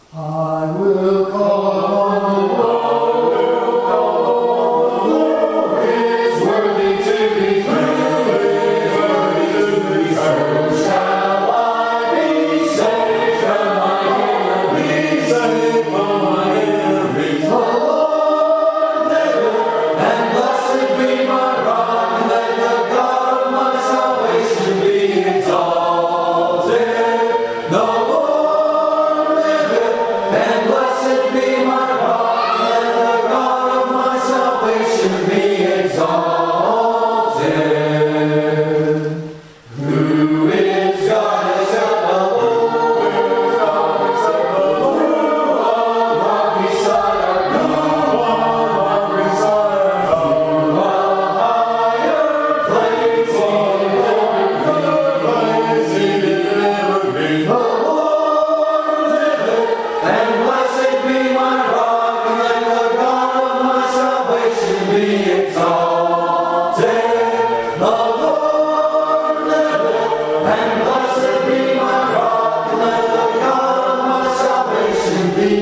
I will call on the Lord. Is worthy to be praised. So shall I be saved from my enemies. Saved from my enemies. The Lord liveth, and blessed be my rock. Let the God of my salvation be exalted. The Lord liveth, and blessed be my rock. Let the God of my salvation be exalted. Who is God except the Lord? Who on rock beside our God? Who a higher place he delivered me. The Lord liveth, and blessed be my rock. Let the God of my salvation be exalted. The Lord liveth, and blessed be my rock. Let the God of my salvation be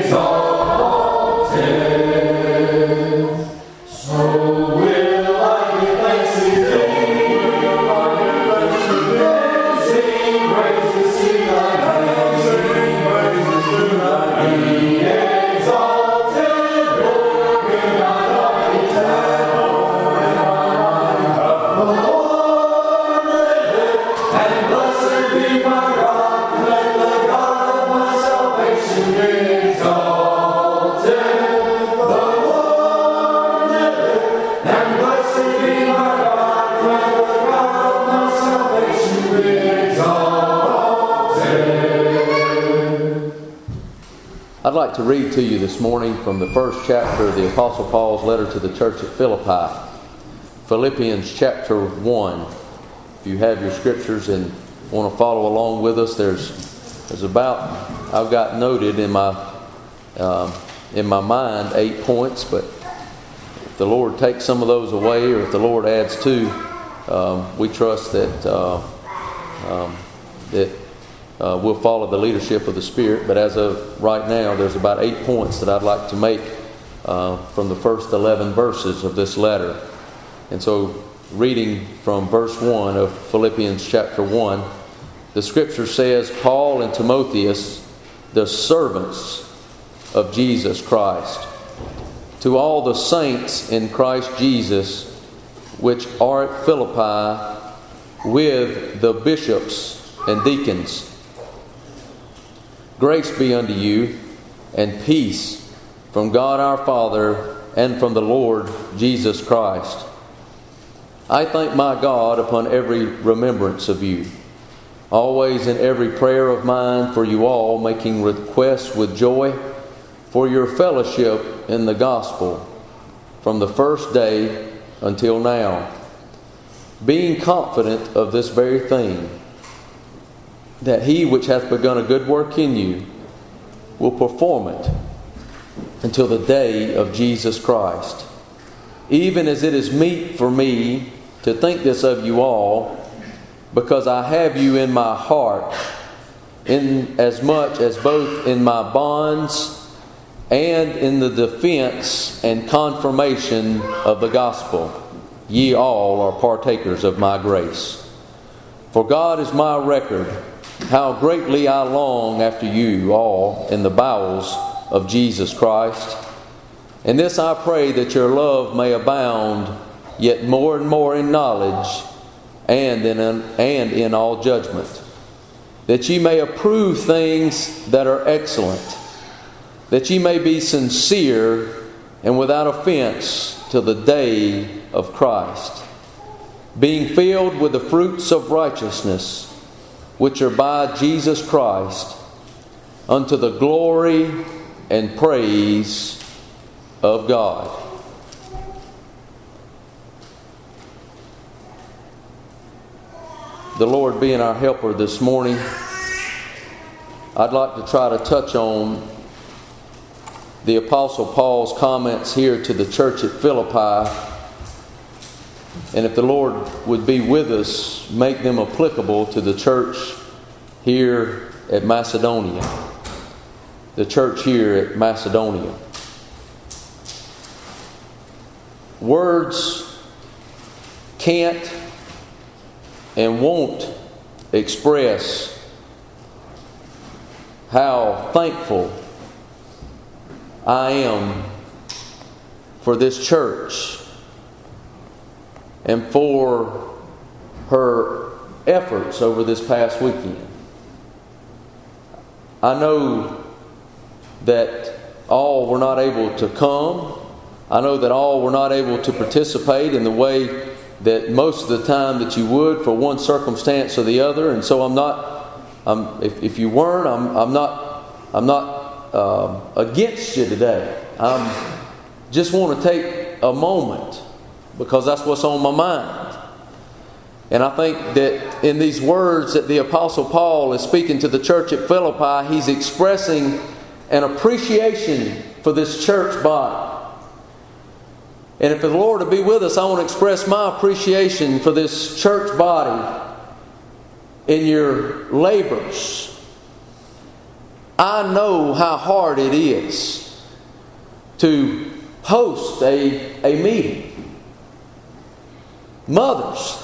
exalted. So will I give thanks to thee, and sing praises to thy name. Be exalted, Lord, in thy mighty The Lord liveth, and blessed be my rock. Let the God of my salvation be exalted. The Lord liveth, and blessed be my rock. Let the God of my salvation be exalted. I'd like to read to you this morning from the first chapter of the Apostle Paul's letter to the church at Philippi, Philippians chapter 1. If you have your scriptures and want to follow along with us, there's about, I've got noted in my mind 8 points, but if the Lord takes some of those away, or if the Lord adds to, we trust that we'll follow the leadership of the Spirit. But as of right now, there's about 8 points that I'd like to make from the first 11 verses of this letter. And so, reading from verse 1 of Philippians chapter 1, the Scripture says, Paul and Timotheus, the servants of Jesus Christ, to all the saints in Christ Jesus, which are at Philippi, with the bishops and deacons. Grace be unto you, and peace from God our Father and from the Lord Jesus Christ. I thank my God upon every remembrance of you, always in every prayer of mine for you all, making requests with joy for your fellowship in the gospel from the first day until now, being confident of this very thing, that he which hath begun a good work in you will perform it until the day of Jesus Christ. Even as it is meet for me to think this of you all, because I have you in my heart, in as much as both in my bonds and in the defense and confirmation of the gospel, ye all are partakers of my grace. For God is my record, how greatly I long after you all in the bowels of Jesus Christ. And this I pray, that your love may abound yet more and more in knowledge and in all judgment, that ye may approve things that are excellent, that ye may be sincere and without offense till the day of Christ, being filled with the fruits of righteousness, which are by Jesus Christ, unto the glory and praise of God. The Lord being our helper this morning, I'd like to try to touch on the Apostle Paul's comments here to the church at Philippi, and if the Lord would be with us, make them applicable to the church here at Macedonia. the church here at Macedonia. Words can't and won't express how thankful I am for this church and for her efforts over this past weekend. I know that all were not able to come. I know that all were not able to participate in the way that most of the time that you would for one circumstance or the other. And so if you weren't, I'm not against you today. I just want to take a moment because that's what's on my mind. And I think that in these words that the Apostle Paul is speaking to the church at Philippi, he's expressing an appreciation for this church body. And if the Lord will be with us, I want to express my appreciation for this church body in your labors. I know how hard it is to host a meeting. Mothers,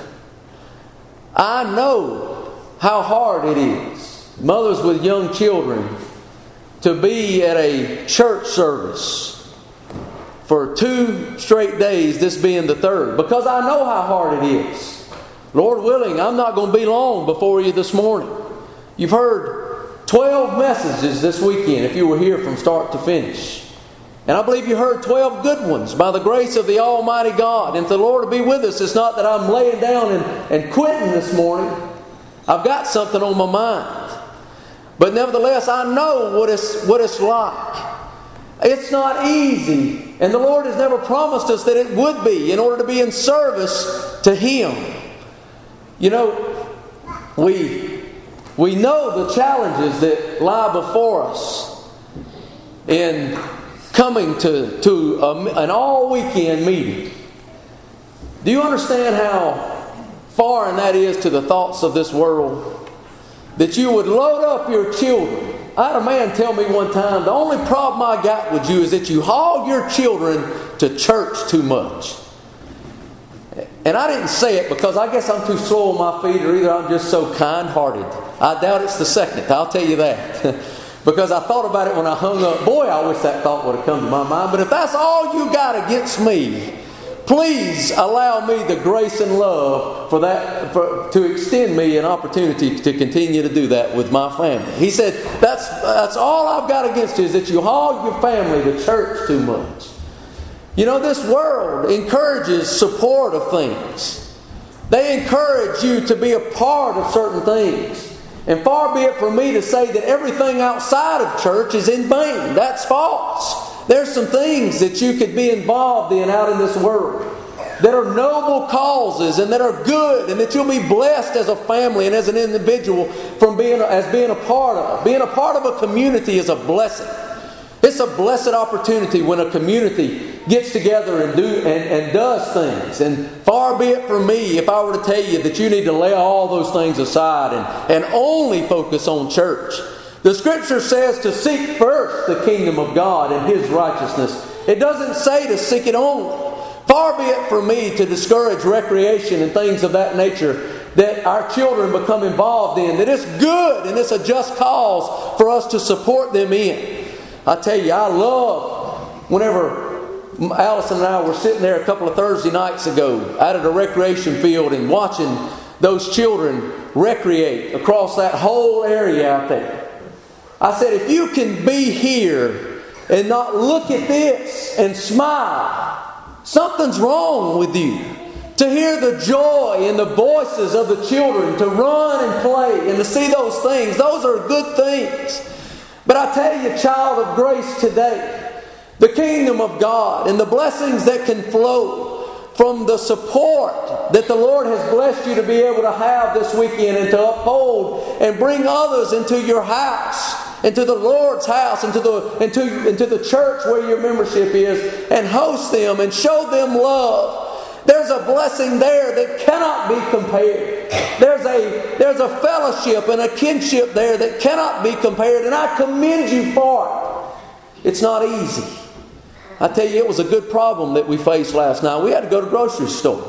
I know how hard it is. Mothers with young children to be at a church service for 2 straight days, this being the third, because I know how hard it is. Lord willing, I'm not going to be long before you this morning. You've heard 12 messages this weekend if you were here from start to finish. And I believe you heard 12 good ones by the grace of the Almighty God. And if the Lord will be with us, it's not that I'm laying down and quitting this morning. I've got something on my mind. But nevertheless, I know what it's like. It's not easy. And the Lord has never promised us that it would be in order to be in service to Him. You know, we know the challenges that lie before us in coming to an all-weekend meeting. Do you understand how foreign that is to the thoughts of this world? That you would load up your children. I had a man tell me one time, the only problem I got with you is that you haul your children to church too much. And I didn't say it because I guess I'm too slow on my feet, or either I'm just so kind-hearted. I doubt it's the second, I'll tell you that. Because I thought about it when I hung up. Boy, I wish that thought would have come to my mind. But if that's all you got against me, please allow me the grace and love to extend me an opportunity to continue to do that with my family. He said, that's all I've got against you, is that you haul your family to church too much. You know, this world encourages support of things. They encourage you to be a part of certain things. And far be it from me to say that everything outside of church is in vain. That's false. There's some things that you could be involved in out in this world that are noble causes and that are good, and that you'll be blessed as a family and as an individual from being a part of. Being a part of a community is a blessing. It's a blessed opportunity when a community gets together and does things. And far be it from me if I were to tell you that you need to lay all those things aside and only focus on church. The Scripture says to seek first the kingdom of God and His righteousness. It doesn't say to seek it only. Far be it from me to discourage recreation and things of that nature that our children become involved in. That it's good and it's a just cause for us to support them in. I tell you, I love whenever Allison and I were sitting there a couple of Thursday nights ago out at a recreation field and watching those children recreate across that whole area out there. I said, if you can be here and not look at this and smile, something's wrong with you. To hear the joy in the voices of the children, to run and play and to see those things, those are good things. But I tell you, child of grace today, the kingdom of God and the blessings that can flow from the support that the Lord has blessed you to be able to have this weekend and to uphold and bring others into your house, into the Lord's house, into the church where your membership is, and host them and show them love. There's a blessing there that cannot be compared. There's a fellowship and a kinship there that cannot be compared, and I commend you for it. It's not easy. I tell you, it was a good problem that we faced last night. We had to go to the grocery store.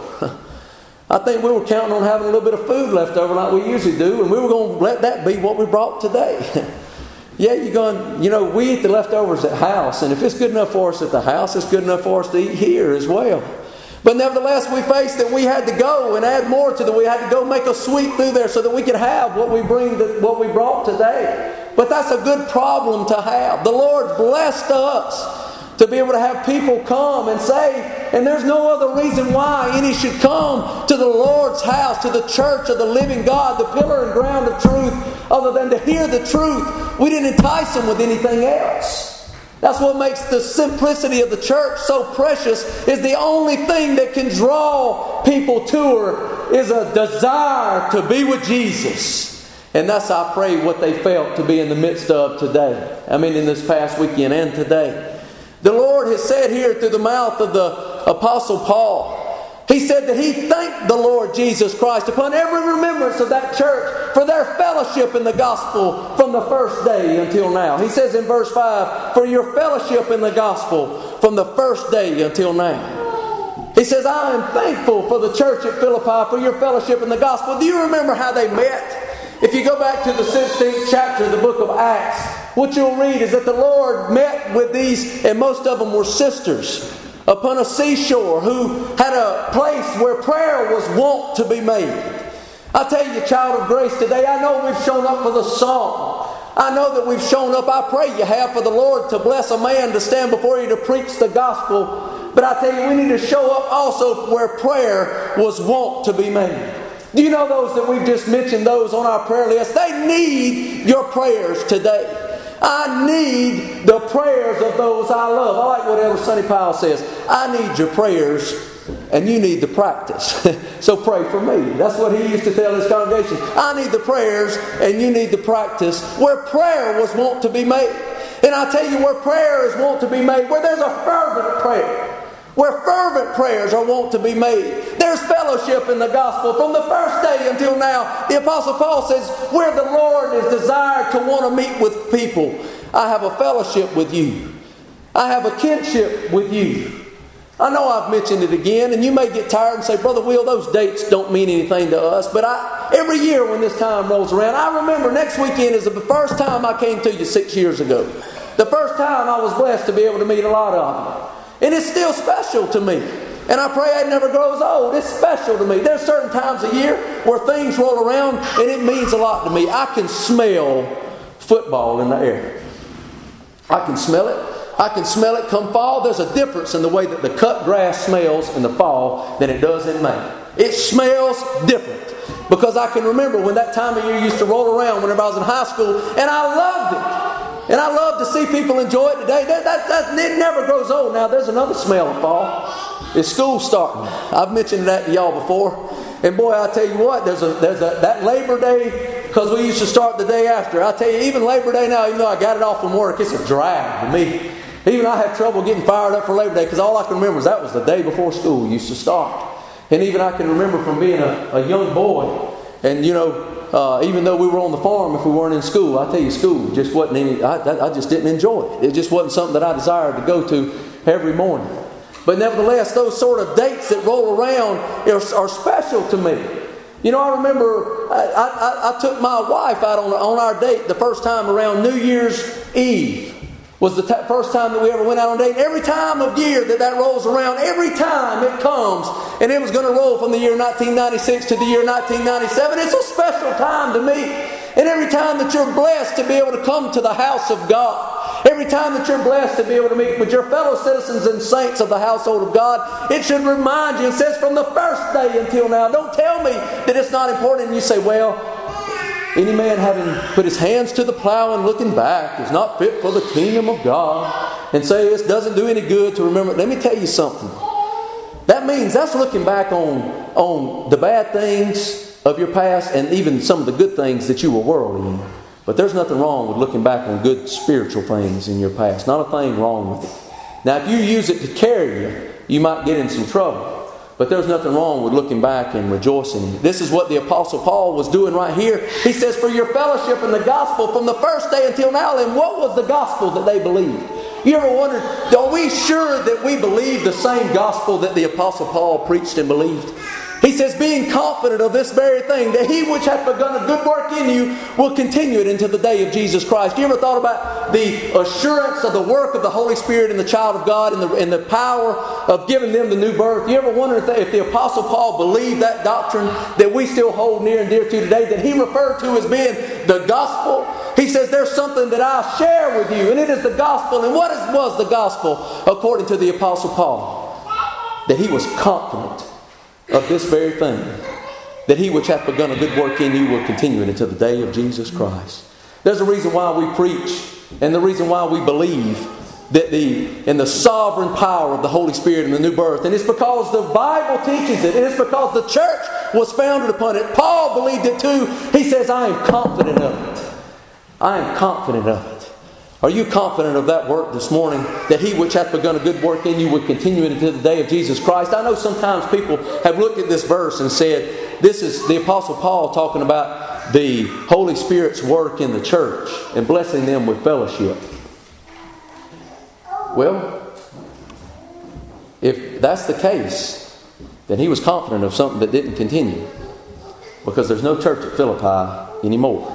I think we were counting on having a little bit of food left over like we usually do, and we were going to let that be what we brought today. Yeah, you're going, we eat the leftovers at house, and if it's good enough for us at the house, it's good enough for us to eat here as well. But nevertheless, we faced that we had to go and add more to that. We had to go make a sweep through there so that we could have what we brought today. But that's a good problem to have. The Lord blessed us to be able to have people come and say, and there's no other reason why any should come to the Lord's house, to the church of the living God, the pillar and ground of truth, other than to hear the truth. We didn't entice them with anything else. That's what makes the simplicity of the church so precious, is the only thing that can draw people to her is a desire to be with Jesus. And that's, I pray, what they felt to be in the midst of today. In this past weekend and today. The Lord has said here through the mouth of the Apostle Paul, He said that he thanked the Lord Jesus Christ upon every remembrance of that church for their fellowship in the gospel from the first day until now. He says in verse 5, for your fellowship in the gospel from the first day until now. He says, I am thankful for the church at Philippi for your fellowship in the gospel. Do you remember how they met? If you go back to the 16th chapter of the book of Acts, what you'll read is that the Lord met with these, and most of them were sisters, upon a seashore who had a place where prayer was wont to be made. I tell you, child of grace, today, I know we've shown up for the song. I know that we've shown up, I pray you have, for the Lord to bless a man to stand before you to preach the gospel. But I tell you, we need to show up also where prayer was wont to be made. Do you know those that we've just mentioned, those on our prayer list? They need your prayers today. I need the prayers of those I love. I like whatever Sonny Powell says. I need your prayers and you need the practice. So pray for me. That's what he used to tell his congregation. I need the prayers and you need the practice where prayer was wont to be made. And I tell you, where prayer is wont to be made, where there's a fervent prayer, where fervent prayers are wont to be made. There's fellowship in the gospel from the first day until now. The Apostle Paul says, where the Lord is desired to want to meet with people, I have a fellowship with you. I have a kinship with you. I know I've mentioned it again, and you may get tired and say, Brother Will, those dates don't mean anything to us. But every year when this time rolls around, I remember next weekend is the first time I came to you 6 years ago. The first time I was blessed to be able to meet a lot of you. And it's still special to me. And I pray it never grows old. It's special to me. There's certain times a year where things roll around and it means a lot to me. I can smell football in the air. I can smell it. I can smell it come fall. There's a difference in the way that the cut grass smells in the fall than it does in May. It smells different. Because I can remember when that time of year used to roll around whenever I was in high school, and I loved it. And I love to see people enjoy it today. It never grows old. Now, there's another smell of fall. It's school starting. I've mentioned that to y'all before. And boy, I tell you what, there's that Labor Day, because we used to start the day after. I tell you, even Labor Day now, even though I got it off from work, it's a drag to me. Even I have trouble getting fired up for Labor Day, because all I can remember is that was the day before school used to start. And even I can remember from being a young boy, and even though we were on the farm, if we weren't in school, I tell you, school just wasn't any. I just didn't enjoy it. It just wasn't something that I desired to go to every morning. But nevertheless, those sort of dates that roll around are special to me. I remember I took my wife out on our date the first time around New Year's Eve. Was the first time that we ever went out on a date. And every time of year that rolls around, every time it comes, and it was going to roll from the year 1996 to the year 1997, it's a special time to me. And every time that you're blessed to be able to come to the house of God, every time that you're blessed to be able to meet with your fellow citizens and saints of the household of God, it should remind you, it says from the first day until now. Don't tell me that it's not important. And you say, well, any man having put his hands to the plow and looking back is not fit for the kingdom of God. And say this doesn't do any good to remember. Let me tell you something. That means that's looking back on the bad things of your past and even some of the good things that you were worldly in. But there's nothing wrong with looking back on good spiritual things in your past. Not a thing wrong with it. Now, if you use it to carry you, you might get in some trouble. But there's nothing wrong with looking back and rejoicing in it. This is what the Apostle Paul was doing right here. He says, for your fellowship in the gospel from the first day until now. And what was the gospel that they believed? You ever wondered, are we sure that we believe the same gospel that the Apostle Paul preached and believed? He says, being confident of this very thing, that He which hath begun a good work in you will continue it until the day of Jesus Christ. You ever thought about the assurance of the work of the Holy Spirit in the child of God and the power of giving them the new birth? You ever wonder if the Apostle Paul believed that doctrine that we still hold near and dear to today, that he referred to as being the gospel? He says, there's something that I'll share with you, and it is the gospel. And what was the gospel according to the Apostle Paul? That he was confident of this very thing, that He which hath begun a good work in you will continue it until the day of Jesus Christ. There's a reason why we preach, and the reason why we believe that in the sovereign power of the Holy Spirit and the new birth. And it's because the Bible teaches it. And it's because the church was founded upon it. Paul believed it too. He says, I am confident of it. I am confident of it. Are you confident of that work this morning? That He which hath begun a good work in you will continue it until the day of Jesus Christ? I know sometimes people have looked at this verse and said, this is the Apostle Paul talking about the Holy Spirit's work in the church and blessing them with fellowship. Well, if that's the case, then he was confident of something that didn't continue. Because there's no church at Philippi anymore.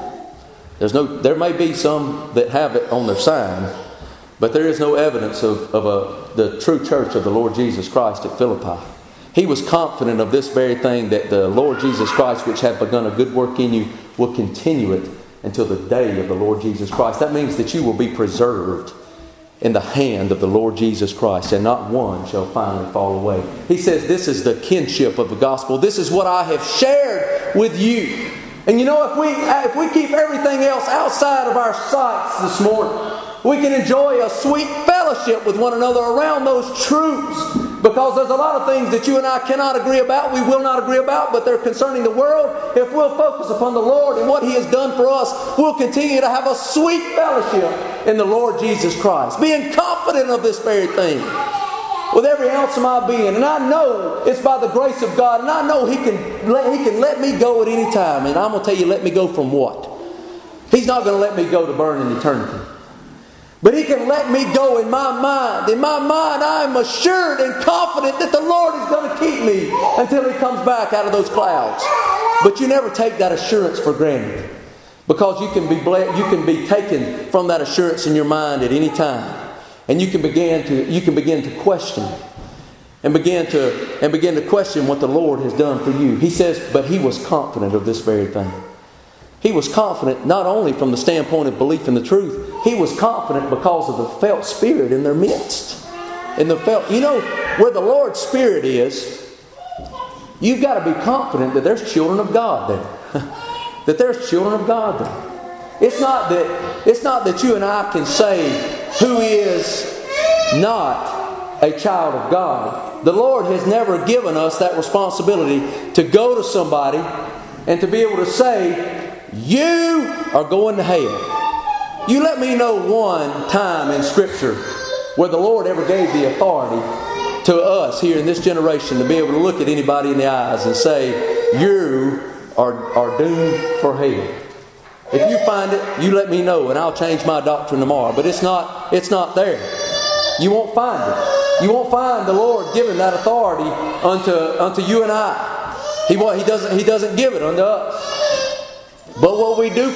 There may be some that have it on their sign, but there is no evidence of the true church of the Lord Jesus Christ at Philippi. He was confident of this very thing, that the Lord Jesus Christ, which hath begun a good work in you, will continue it until the day of the Lord Jesus Christ. That means that you will be preserved in the hand of the Lord Jesus Christ, and not one shall finally fall away. He says, this is the kinship of the gospel. This is what I have shared with you. And you know, if we keep everything else outside of our sights this morning, we can enjoy a sweet fellowship with one another around those truths. Because there's a lot of things that you and I cannot agree about, we will not agree about, but they're concerning the world. If we'll focus upon the Lord and what He has done for us, we'll continue to have a sweet fellowship in the Lord Jesus Christ, being confident of this very thing with every ounce of my being. And I know it's by the grace of God, and I know He can let me go at any time. And I'm going to tell you, let me go from what? He's not going to let me go to burn in eternity. But He can let me go in my mind. In my mind, I am assured and confident that the Lord is going to keep me until He comes back out of those clouds. But you never take that assurance for granted, because you can be taken from that assurance in your mind at any time, and you can begin to question and begin to question what the Lord has done for you. He says, but he was confident of this very thing. He was confident not only from the standpoint of belief in the truth. He was confident because of the felt Spirit in their midst. You know, where the Lord's Spirit is, you've got to be confident that there's children of God there. That there's children of God there. It's not that you and I can say who is not a child of God. The Lord has never given us that responsibility to go to somebody and to be able to say, you are going to hell. You let me know one time in Scripture where the Lord ever gave the authority to us here in this generation to be able to look at anybody in the eyes and say, you are doomed for hell. If you find it, you let me know and I'll change my doctrine tomorrow. But it's not there. You won't find it. You won't find the Lord giving that authority unto you and I. He doesn't give it unto us. But what we do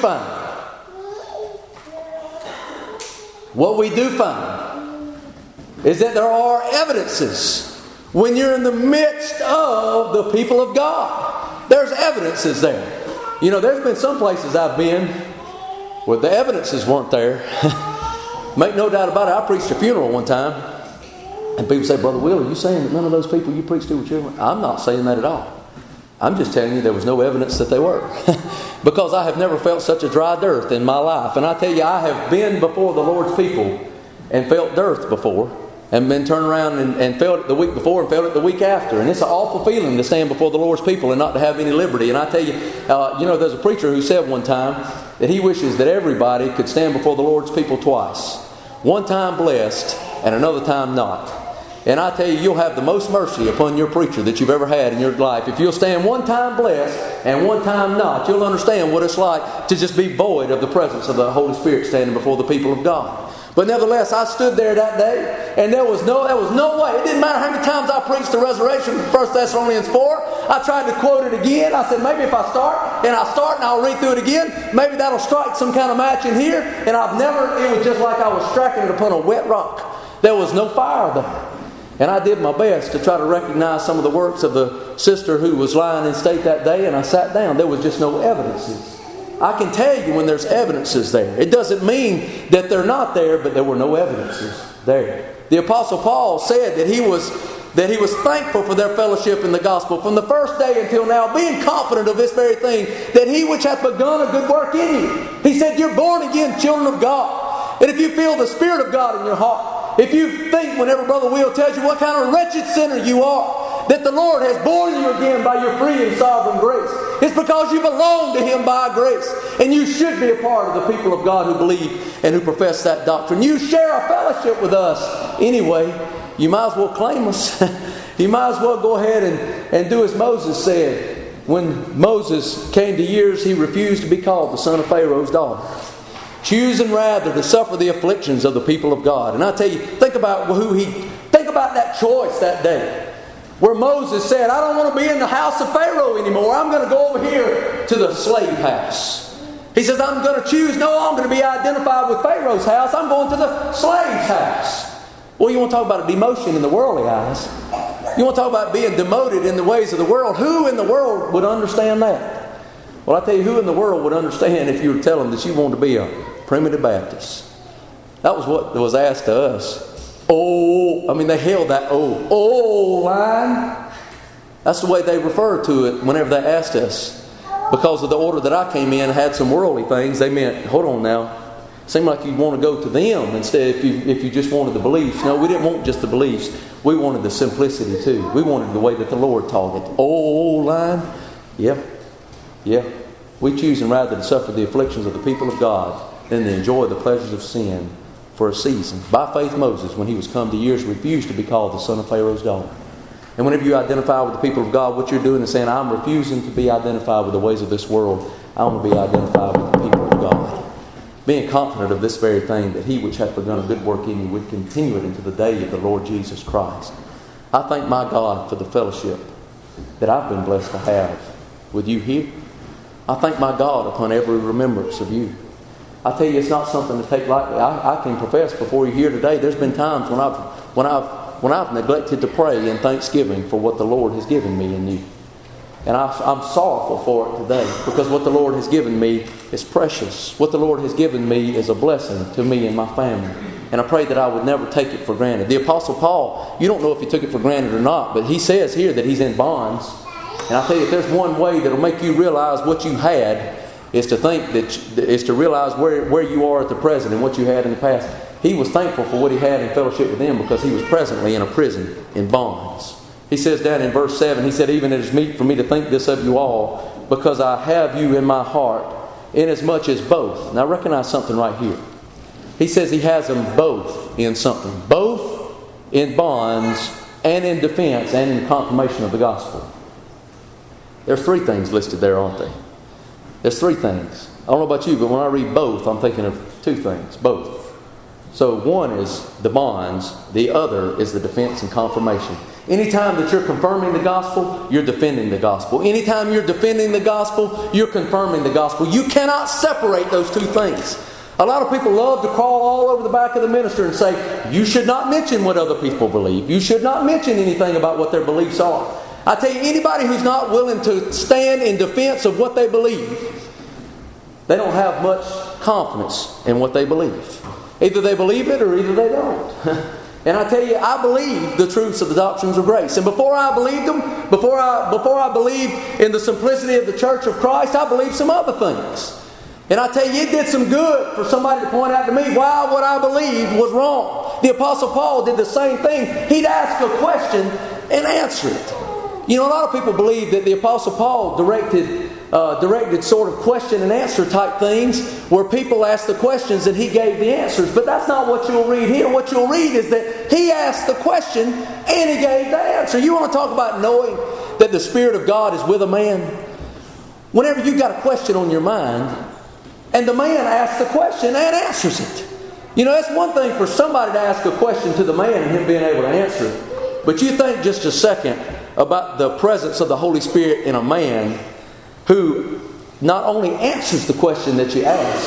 find is that there are evidences when you're in the midst of the people of God. There's evidences there. You know, there's been some places I've been where the evidences weren't there. Make no doubt about it. I preached a funeral one time, and people say, Brother Will, are you saying that none of those people you preached to were children? I'm not saying that at all. I'm just telling you there was no evidence that they were. Because I have never felt such a dry dearth in my life. And I tell you, I have been before the Lord's people and felt dearth before, and been turned around and felt it the week before and felt it the week after. And it's an awful feeling to stand before the Lord's people and not to have any liberty. And I tell you, there's a preacher who said one time that he wishes that everybody could stand before the Lord's people twice. One time blessed and another time not. And I tell you, you'll have the most mercy upon your preacher that you've ever had in your life. If you'll stand one time blessed and one time not, you'll understand what it's like to just be void of the presence of the Holy Spirit standing before the people of God. But nevertheless, I stood there that day, and there was no way. It didn't matter how many times I preached the resurrection from 1 Thessalonians 4. I tried to quote it again. I said, maybe if I start and I'll read through it again, maybe that'll strike some kind of match in here. And it was just like I was striking it upon a wet rock. There was no fire there. And I did my best to try to recognize some of the works of the sister who was lying in state that day, and I sat down. There was just no evidences. I can tell you when there's evidences there. It doesn't mean that they're not there, but there were no evidences there. The Apostle Paul said that he was thankful for their fellowship in the gospel from the first day until now, being confident of this very thing, that he which hath begun a good work in you. He said, you're born again children of God. And if you feel the Spirit of God in your heart, if you think whenever Brother Will tells you what kind of wretched sinner you are, that the Lord has born you again by your free and sovereign grace, it's because you belong to Him by grace. And you should be a part of the people of God who believe and who profess that doctrine. You share a fellowship with us anyway. You might as well claim us. You might as well go ahead and do as Moses said. When Moses came to years, he refused to be called the son of Pharaoh's daughter, choosing rather to suffer the afflictions of the people of God. And I tell you, think about that choice that day, where Moses said, I don't want to be in the house of Pharaoh anymore. I'm going to go over here to the slave house. He says, I'm going to choose. No, I'm going to be identified with Pharaoh's house. I'm going to the slave's house. Well, you want to talk about a demotion in the worldly eyes. You want to talk about being demoted in the ways of the world. Who in the world would understand that? Well, I tell you, who in the world would understand if you were telling them that you wanted to be a primitive Baptist? That was what was asked to us. They held that line. That's the way they referred to it whenever they asked us. Because of the order that I came in had some worldly things, they meant, hold on now, seemed like you'd want to go to them instead if you just wanted the beliefs. No, we didn't want just the beliefs. We wanted the simplicity too. We wanted the way that the Lord taught it. Line. Yeah. We choosing rather to suffer the afflictions of the people of God than to enjoy the pleasures of sin for a season. By faith, Moses, when he was come to years, refused to be called the son of Pharaoh's daughter. And whenever you identify with the people of God, what you're doing is saying, I'm refusing to be identified with the ways of this world. I want to be identified with the people of God. Being confident of this very thing, that He which hath begun a good work in you would continue it into the day of the Lord Jesus Christ. I thank my God for the fellowship that I've been blessed to have with you here. I thank my God upon every remembrance of you. I tell you, it's not something to take lightly. I can profess before you here today, there's been times when I've neglected to pray in thanksgiving for what the Lord has given me in you. And I'm sorrowful for it today, because what the Lord has given me is precious. What the Lord has given me is a blessing to me and my family. And I pray that I would never take it for granted. The Apostle Paul, you don't know if he took it for granted or not, but he says here that he's in bonds. And I tell you, if there's one way that'll make you realize what you had, is to realize where you are at the present and what you had in the past. He was thankful for what he had in fellowship with them, because he was presently in a prison in bonds. He says down in verse 7, he said, even it is meet for me to think this of you all, because I have you in my heart, inasmuch as both. Now recognize something right here. He says he has them both in something. Both in bonds and in defense and in confirmation of the gospel. There's three things listed there, aren't they? There's three things. I don't know about you, but when I read both, I'm thinking of two things. Both. So one is the bonds. The other is the defense and confirmation. Anytime that you're confirming the gospel, you're defending the gospel. Anytime you're defending the gospel, you're confirming the gospel. You cannot separate those two things. A lot of people love to crawl all over the back of the minister and say, you should not mention what other people believe. You should not mention anything about what their beliefs are. I tell you, anybody who's not willing to stand in defense of what they believe, they don't have much confidence in what they believe. Either they believe it or either they don't. And I tell you, I believe the truths of the doctrines of grace. And before I believed them, before I believed in the simplicity of the Church of Christ, I believed some other things. And I tell you, it did some good for somebody to point out to me why what I believed was wrong. The Apostle Paul did the same thing. He'd ask a question and answer it. You know, a lot of people believe that the Apostle Paul directed directed sort of question and answer type things where people ask the questions and he gave the answers. But that's not what you'll read here. What you'll read is that he asked the question and he gave the answer. You want to talk about knowing that the Spirit of God is with a man? Whenever you've got a question on your mind and the man asks the question and answers it. You know, it's one thing for somebody to ask a question to the man and him being able to answer it. But you think just a second about the presence of the Holy Spirit in a man who not only answers the question that you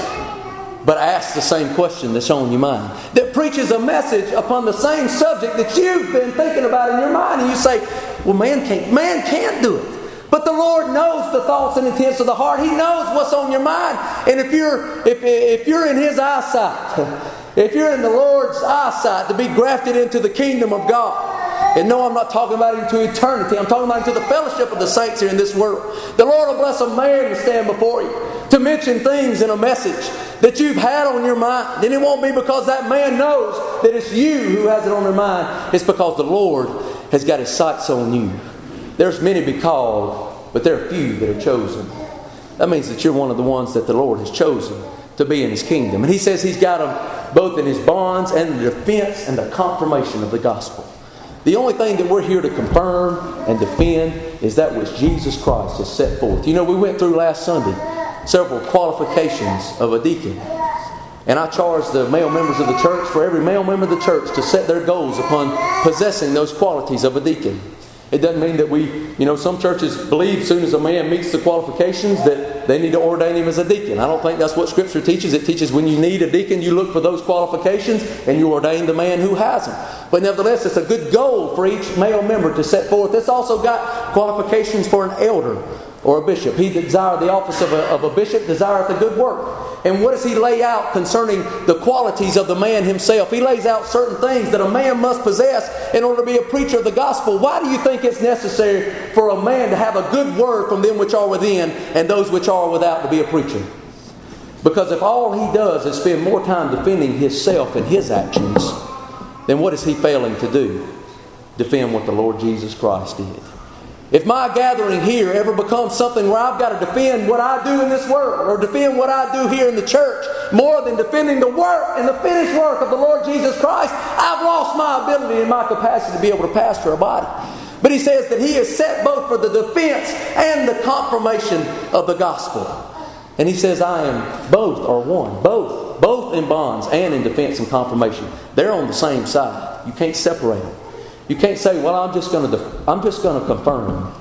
ask, but asks the same question that's on your mind. That preaches a message upon the same subject that you've been thinking about in your mind. And you say, well, man can't do it. But the Lord knows the thoughts and intents of the heart. He knows what's on your mind. And if you're in His eyesight, if you're in the Lord's eyesight to be grafted into the kingdom of God, and no, I'm not talking about into eternity. I'm talking about into the fellowship of the saints here in this world. The Lord will bless a man to stand before you, to mention things in a message that you've had on your mind. And it won't be because that man knows that it's you who has it on their mind. It's because the Lord has got His sights on you. There's many be called, but there are few that are chosen. That means that you're one of the ones that the Lord has chosen to be in His kingdom. And He says He's got them both in His bonds and the defense and the confirmation of the gospel. The only thing that we're here to confirm and defend is that which Jesus Christ has set forth. You know, we went through last Sunday several qualifications of a deacon. And I charged the male members of the church, for every male member of the church, to set their goals upon possessing those qualities of a deacon. It doesn't mean that some churches believe as soon as a man meets the qualifications that they need to ordain him as a deacon. I don't think that's what Scripture teaches. It teaches when you need a deacon, you look for those qualifications and you ordain the man who has them. But nevertheless, it's a good goal for each male member to set forth. It's also got qualifications for an elder or a bishop. He that desireth the office of a bishop desireth a good work. And what does he lay out concerning the qualities of the man himself? He lays out certain things that a man must possess in order to be a preacher of the gospel. Why do you think it's necessary for a man to have a good word from them which are within and those which are without to be a preacher? Because if all he does is spend more time defending himself and his actions, then what is he failing to do? Defend what the Lord Jesus Christ did. If my gathering here ever becomes something where I've got to defend what I do in this world or defend what I do here in the church more than defending the work and the finished work of the Lord Jesus Christ, I've lost my ability and my capacity to be able to pastor a body. But he says that he is set both for the defense and the confirmation of the gospel. And he says, I am both or one. Both in bonds and in defense and confirmation. They're on the same side. You can't separate them. You can't say, well, I'm just going to confirm.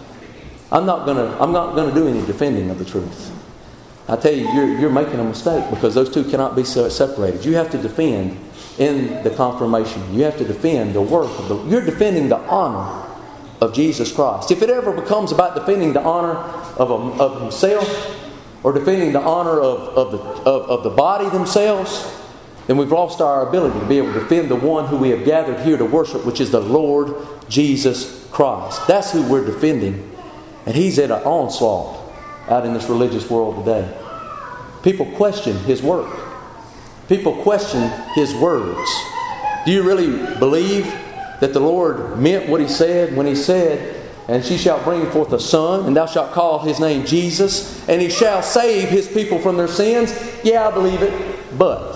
I'm not going to do any defending of the truth. I tell you, you're making a mistake because those two cannot be separated. You have to defend in the confirmation. You have to defend the work of you're defending the honor of Jesus Christ. If it ever becomes about defending the honor of himself or defending the honor of the body themselves, then we've lost our ability to be able to defend the one who we have gathered here to worship, which is the Lord Jesus Christ. That's who we're defending. And He's at an onslaught out in this religious world today. People question His work. People question His words. Do you really believe that the Lord meant what He said when He said, and she shall bring forth a son, and thou shalt call his name Jesus, and he shall save his people from their sins? Yeah, I believe it, but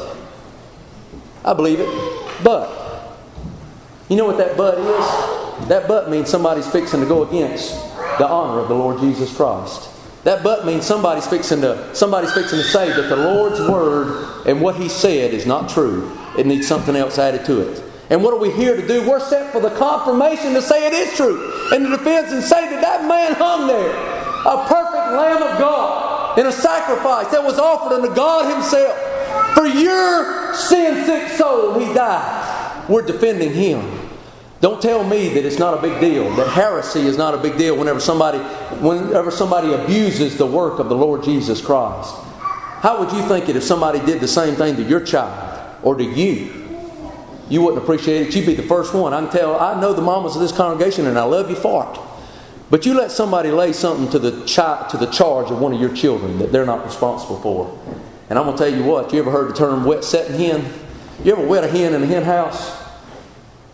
you know what that but is? That but means somebody's fixing to go against the honor of the Lord Jesus Christ. That but means somebody's fixing to say that the Lord's word and what He said is not true. It needs something else added to it. And what are we here to do? We're set for the confirmation to say it is true. And the defense and say that man hung there, a perfect Lamb of God, in a sacrifice that was offered unto God Himself. For your sin-sick soul, He died. We're defending Him. Don't tell me that it's not a big deal, that heresy is not a big deal whenever somebody abuses the work of the Lord Jesus Christ. How would you think it if somebody did the same thing to your child or to you? You wouldn't appreciate it. You'd be the first one. I know the mamas of this congregation and I love you for it. But you let somebody lay something to the charge of one of your children that they're not responsible for. And I'm going to tell you what, you ever heard the term wet setting hen? You ever wet a hen in a hen house?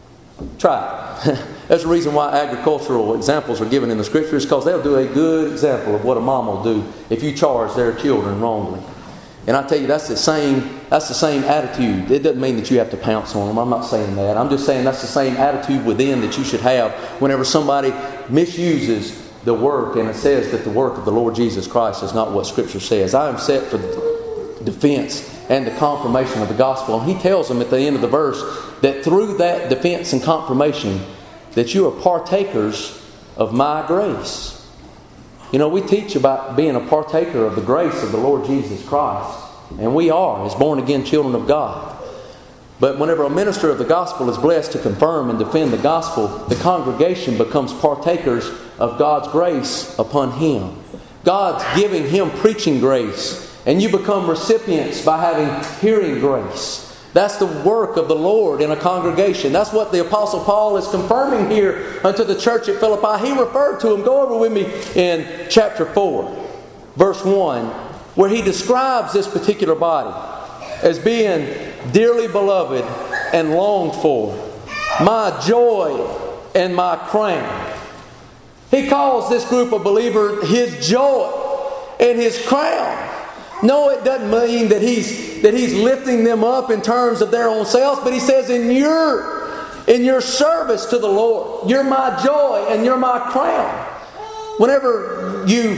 Try it. That's the reason why agricultural examples are given in the Scriptures, because they'll do a good example of what a mom will do if you charge their children wrongly. And I tell you, that's the same attitude. It doesn't mean that you have to pounce on them. I'm not saying that. I'm just saying that's the same attitude within that you should have whenever somebody misuses the work and it says that the work of the Lord Jesus Christ is not what Scripture says. I am set for the defense and the confirmation of the gospel. And he tells them at the end of the verse that through that defense and confirmation that you are partakers of my grace. You know, we teach about being a partaker of the grace of the Lord Jesus Christ. And we are, as born-again children of God. But whenever a minister of the gospel is blessed to confirm and defend the gospel, the congregation becomes partakers of God's grace upon him. God's giving him preaching grace. And you become recipients by having hearing grace. That's the work of the Lord in a congregation. That's what the Apostle Paul is confirming here unto the church at Philippi. He referred to them. Go over with me in chapter 4, verse 1, where he describes this particular body as being dearly beloved and longed for, my joy and my crown. He calls this group of believers his joy and his crown. No, it doesn't mean that he's lifting them up in terms of their own selves, but he says in your service to the Lord, you're my joy and you're my crown. Whenever you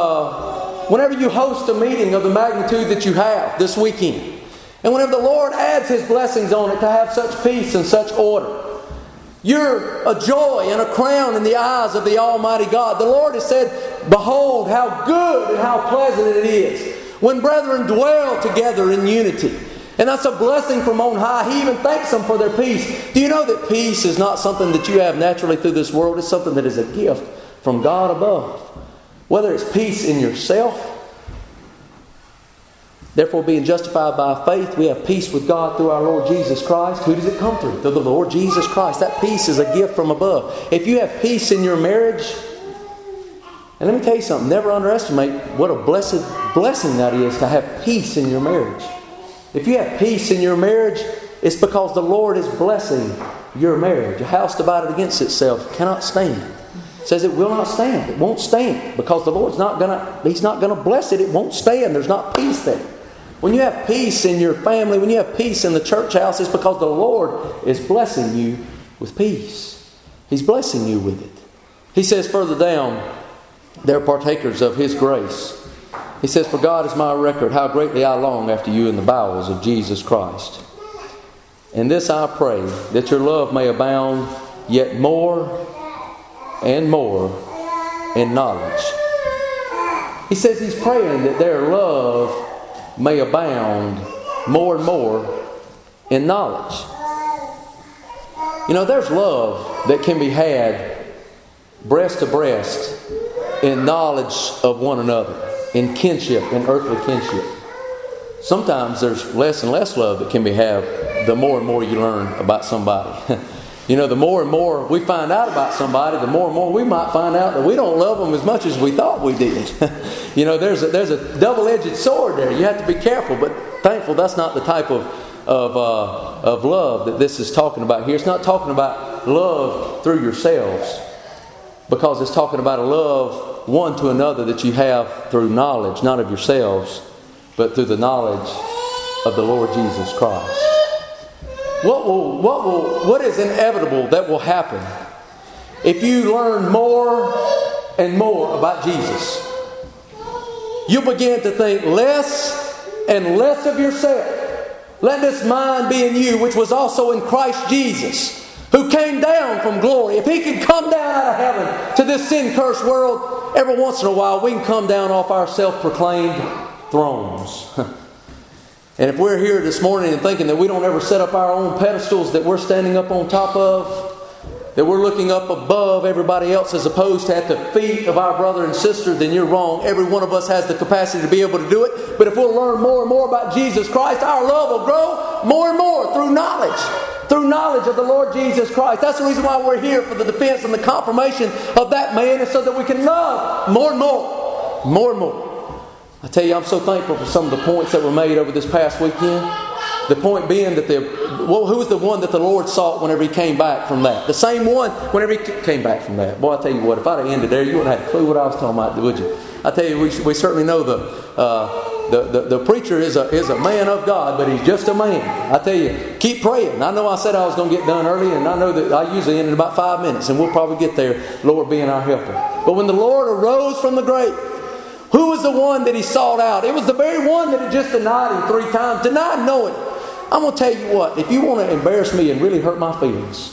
host a meeting of the magnitude that you have this weekend, and whenever the Lord adds His blessings on it to have such peace and such order, you're a joy and a crown in the eyes of the Almighty God. The Lord has said, behold how good and how pleasant it is when brethren dwell together in unity. And that's a blessing from on high. He even thanks them for their peace. Do you know that peace is not something that you have naturally through this world? It's something that is a gift from God above. Whether it's peace in yourself, therefore being justified by faith, we have peace with God through our Lord Jesus Christ. Who does it come through? Through the Lord Jesus Christ. That peace is a gift from above. If you have peace in your marriage, and let me tell you something, never underestimate what a blessed blessing that is to have peace in your marriage. If you have peace in your marriage, it's because the Lord is blessing your marriage. A house divided against itself cannot stand. It says it will not stand. It won't stand because the Lord's He's not going to bless it. It won't stand. There's not peace there. When you have peace in your family, when you have peace in the church house, it's because the Lord is blessing you with peace. He's blessing you with it. He says further down, they're partakers of His grace. He says, for God is my record, how greatly I long after you in the bowels of Jesus Christ. And this I pray, that your love may abound yet more and more in knowledge. He says he's praying that their love may abound more and more in knowledge. You know, there's love that can be had breast to breast in knowledge of one another, in kinship, in earthly kinship. Sometimes there's less and less love that can be had the more and more you learn about somebody. You know, the more and more we find out about somebody, the more and more we might find out that we don't love them as much as we thought we did. You know, there's a double-edged sword there. You have to be careful, but thankful that's not the type of love that this is talking about here. It's not talking about love through yourselves, because it's talking about a love one to another that you have through knowledge, not of yourselves, but through the knowledge of the Lord Jesus Christ. What is inevitable that will happen if you learn more and more about Jesus? You begin to think less and less of yourself. Let this mind be in you, which was also in Christ Jesus, who came down from glory. If He could come down out of heaven to this sin-cursed world, every once in a while we can come down off our self-proclaimed thrones. And if we're here this morning and thinking that we don't ever set up our own pedestals that we're standing up on top of, that we're looking up above everybody else as opposed to at the feet of our brother and sister, then you're wrong. Every one of us has the capacity to be able to do it. But if we'll learn more and more about Jesus Christ, our love will grow more and more through knowledge. Through knowledge of the Lord Jesus Christ. That's the reason why we're here, for the defense and the confirmation of that man, is so that we can love more and more. More and more. I tell you, I'm so thankful for some of the points that were made over this past weekend. The point being that who was the one that the Lord sought whenever He came back from that? The same one whenever He came back from that. Boy, I tell you what, if I'd have ended there, you wouldn't have a clue what I was talking about, would you? I tell you, we certainly know the preacher is a man of God, but he's just a man. I tell you, keep praying. I know I said I was going to get done early, and I know that I usually end in about 5 minutes, and we'll probably get there, Lord being our helper. But when the Lord arose from the grave, who was the one that He sought out? It was the very one that had just denied Him 3 times, denied knowing. I'm going to tell you what, if you want to embarrass me and really hurt my feelings,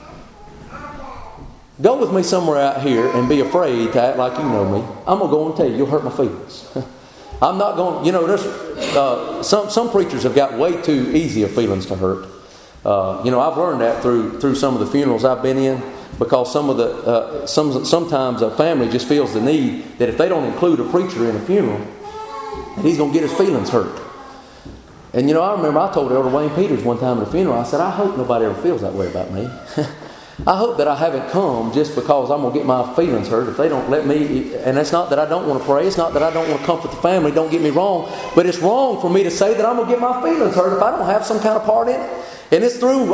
go with me somewhere out here and be afraid to act like you know me. I'm going to go and tell you, you'll hurt my feelings. I'm not going, there's some preachers have got way too easy of feelings to hurt. I've learned that through some of the funerals I've been in, because sometimes a family just feels the need that if they don't include a preacher in a funeral, that he's going to get his feelings hurt. And I remember I told Elder Wayne Peters one time at a funeral, I said, I hope nobody ever feels that way about me. I hope that I haven't come just because I'm going to get my feelings hurt if they don't let me. And it's not that I don't want to pray. It's not that I don't want to comfort the family. Don't get me wrong. But it's wrong for me to say that I'm going to get my feelings hurt if I don't have some kind of part in it. And it's through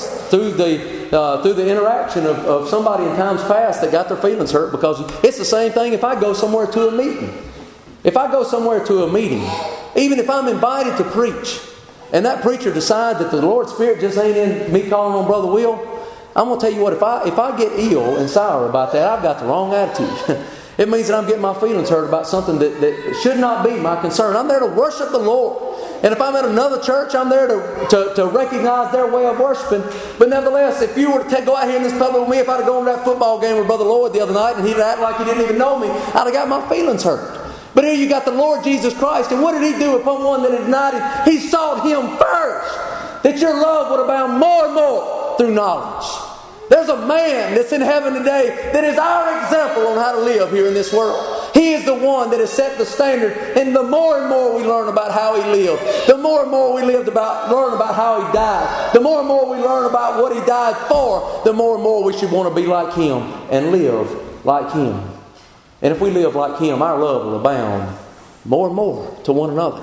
the interaction of somebody in times past that got their feelings hurt, because it's the same thing if I go somewhere to a meeting. If I go somewhere to a meeting, even if I'm invited to preach, and that preacher decides that the Lord's Spirit just ain't in me calling on Brother Will, I'm going to tell you what, if I get ill and sour about that, I've got the wrong attitude. It means that I'm getting my feelings hurt about something that should not be my concern. I'm there to worship the Lord. And if I'm at another church, I'm there to recognize their way of worshiping. But nevertheless, if you were to go out here in this public with me, if I'd have gone to that football game with Brother Lloyd the other night and he'd act like he didn't even know me, I'd have got my feelings hurt. But here you got the Lord Jesus Christ, and what did He do upon one that had denied Him? He sought Him first, that your love would abound more and more through knowledge. There's a man that's in heaven today that is our example on how to live here in this world. He is the one that has set the standard, and the more and more we learn about how He lived, the more and more we learn about how He died, the more and more we learn about what He died for, the more and more we should want to be like Him and live like Him. And if we live like Him, our love will abound more and more to one another.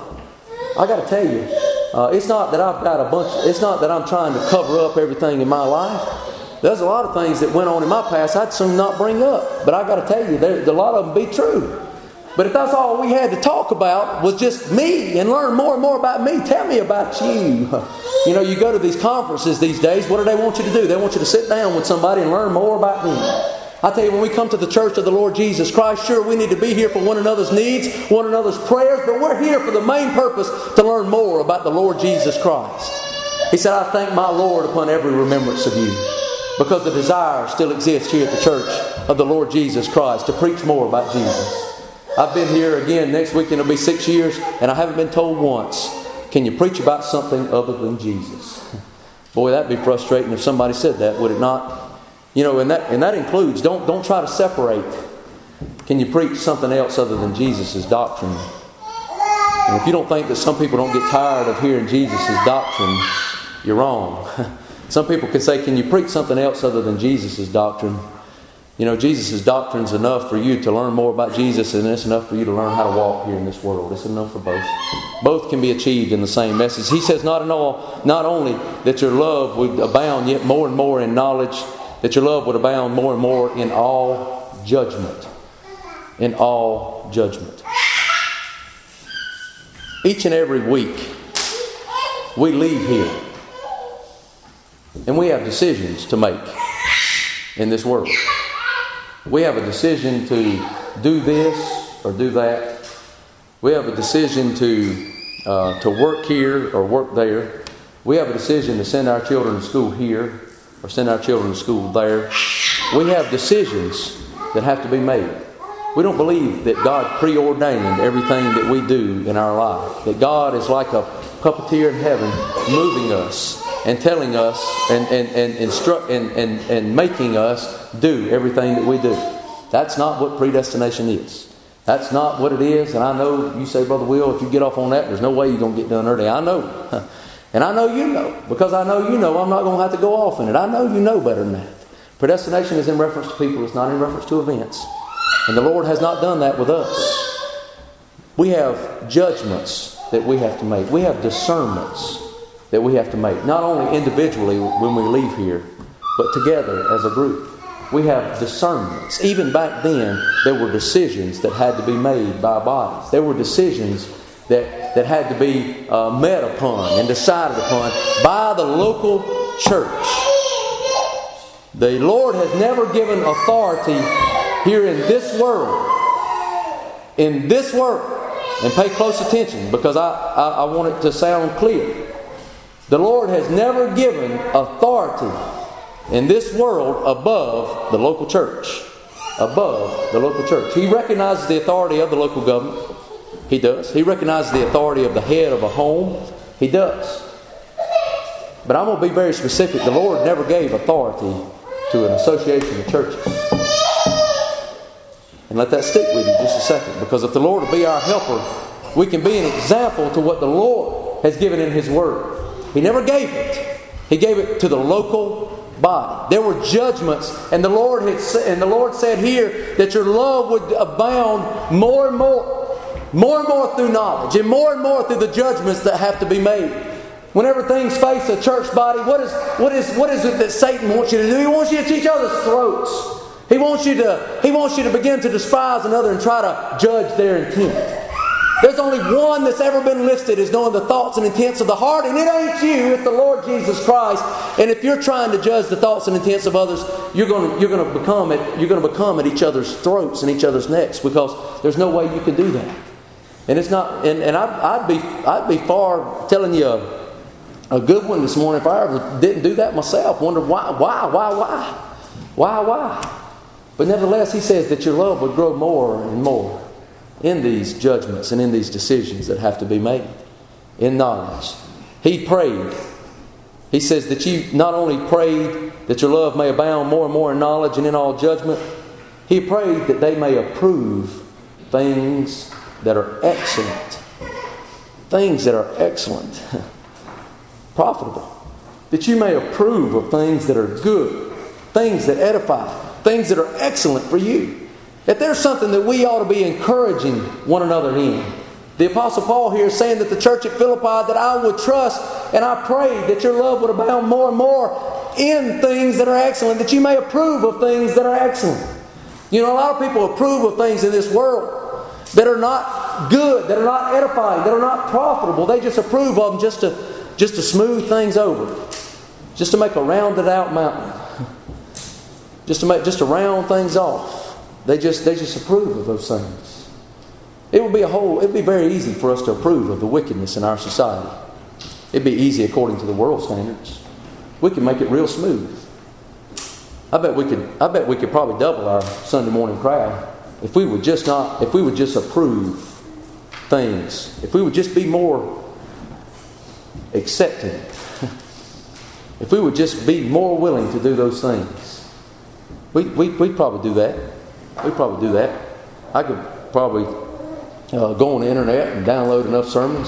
I got to tell you, it's not that it's not that I'm trying to cover up everything in my life. There's a lot of things that went on in my past I'd soon not bring up. But I got to tell you, a lot of them be true. But if that's all we had to talk about was just me and learn more and more about me, tell me about you. You go to these conferences these days, what do they want you to do? They want you to sit down with somebody and learn more about them. I tell you, when we come to the church of the Lord Jesus Christ, sure, we need to be here for one another's needs, one another's prayers, but we're here for the main purpose to learn more about the Lord Jesus Christ. He said, I thank my Lord upon every remembrance of you, because the desire still exists here at the church of the Lord Jesus Christ to preach more about Jesus. I've been here again, next weekend it'll be 6 years, and I haven't been told once, can you preach about something other than Jesus? Boy, that'd be frustrating if somebody said that, would it not? And that includes, don't try to separate. Can you preach something else other than Jesus' doctrine? And if you don't think that some people don't get tired of hearing Jesus' doctrine, you're wrong. Some people can say, can you preach something else other than Jesus' doctrine? Jesus' doctrine is enough for you to learn more about Jesus, and it's enough for you to learn how to walk here in this world. It's enough for both. Both can be achieved in the same message. He says not only that your love would abound yet more and more in knowledge, that your love would abound more and more in all judgment. In all judgment. Each and every week, we leave here, and we have decisions to make in this world. We have a decision to do this or do that. We have a decision to work here or work there. We have a decision to send our children to school here or send our children to school there. We have decisions that have to be made. We don't believe that God preordained everything that we do in our life. That God is like a puppeteer in heaven, moving us and telling us and making us do everything that we do. That's not what predestination is. That's not what it is. And I know you say, Brother Will, if you get off on that, there's no way you're going to get done early. I know. And I know you know. Because I know you know, I'm not going to have to go off in it. I know you know better than that. Predestination is in reference to people. It's not in reference to events. And the Lord has not done that with us. We have judgments that we have to make. We have discernments that we have to make. Not only individually when we leave here, but together as a group. We have discernments. Even back then, there were decisions that had to be made by bodies. There were decisions that had to be met upon and decided upon by the local church. The Lord has never given authority here in this world. In this world. And pay close attention, because I want it to sound clear. The Lord has never given authority in this world above the local church. Above the local church. He recognizes the authority of the local government. He does. He recognizes the authority of the head of a home. He does. But I'm going to be very specific. The Lord never gave authority to an association of churches. And let that stick with you just a second. Because if the Lord will be our helper, we can be an example to what the Lord has given in His Word. He never gave it. He gave it to the local body. There were judgments, and the Lord said here that your love would abound more and more through knowledge, and more through the judgments that have to be made. Whenever things face a church body, what is it that Satan wants you to do? He wants you to teach others' throats. He wants you to begin to despise another and try to judge their intent. There's only one that's ever been listed as knowing the thoughts and intents of the heart, and it ain't you, it's the Lord Jesus Christ. And if you're trying to judge the thoughts and intents of others, you're going to become at each other's throats and each other's necks, because there's no way you can do that. And it's not. And I'd be far telling you a good one this morning if I ever didn't do that myself. Wonder why. But nevertheless, He says that your love would grow more and more in these judgments and in these decisions that have to be made. In knowledge. He prayed. He says that you not only prayed that your love may abound more and more in knowledge and in all judgment. He prayed that they may approve things that are excellent. Things that are excellent. Profitable. That you may approve of things that are good. Things that edify. Things that are excellent for you. That there's something that we ought to be encouraging one another in. The Apostle Paul here is saying that the church at Philippi, that I would trust and I pray that your love would abound more and more in things that are excellent. That you may approve of things that are excellent. You know, a lot of people approve of things in this world that are not good, that are not edifying, that are not profitable. They just approve of them just to smooth things over. Just to make a rounded out mountain. Just to round things off. They just approve of those things. It'd be very easy for us to approve of the wickedness in our society. It'd be easy according to the world standards. We could make it real smooth. I bet we could probably double our Sunday morning crowd if we would just approve things. If we would just be more accepting. If we would just be more willing to do those things. We'd probably do that. We'd probably do that. I could probably go on the internet and download enough sermons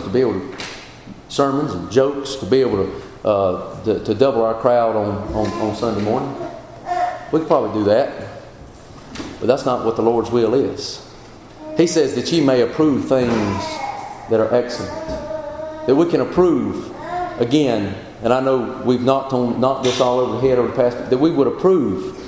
and jokes to be able to double our crowd on Sunday morning. We could probably do that. But that's not what the Lord's will is. He says that ye may approve things that are excellent. That we can approve, again, and I know we've knocked this all over the head over the past, that we would approve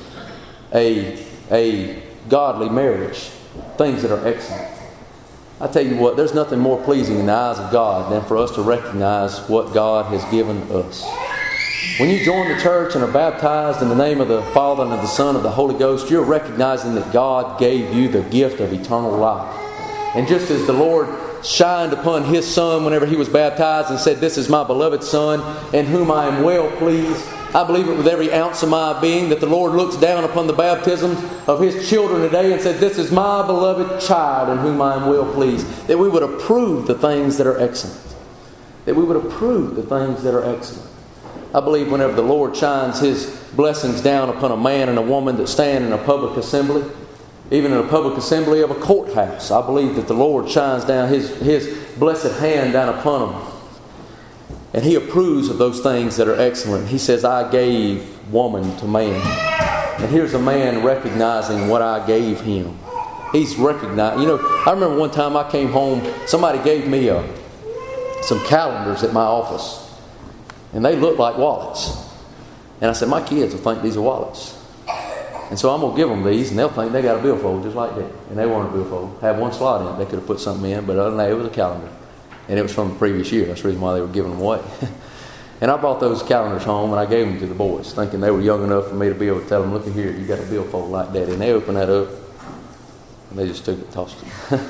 a godly marriage, things that are excellent. I tell you what, there's nothing more pleasing in the eyes of God than for us to recognize what God has given us. When you join the church and are baptized in the name of the Father and of the Son and of the Holy Ghost, you're recognizing that God gave you the gift of eternal life. And just as the Lord shined upon His Son whenever He was baptized and said, "This is my beloved Son, in whom I am well pleased," I believe it with every ounce of my being that the Lord looks down upon the baptisms of His children today and says, "This is my beloved child in whom I am well pleased." That we would approve the things that are excellent. That we would approve the things that are excellent. I believe whenever the Lord shines His blessings down upon a man and a woman that stand in a public assembly, even in a public assembly of a courthouse, I believe that the Lord shines down His blessed hand down upon them. And He approves of those things that are excellent. He says, "I gave woman to man." And here's a man recognizing what I gave him. He's recognized. You know, I remember one time I came home, somebody gave me some calendars at my office. And they look like wallets. And I said, my kids will think these are wallets. And so I'm going to give them these, and they'll think they got a billfold just like that. And they weren't a billfold. Had one slot in it. They could have put something in, but other than that, it was a calendar. And it was from the previous year. That's the reason why they were giving them away. And I brought those calendars home, and I gave them to the boys, thinking they were young enough for me to be able to tell them, look at here, you got a billfold like that. And they opened that up, and they just took it and tossed it.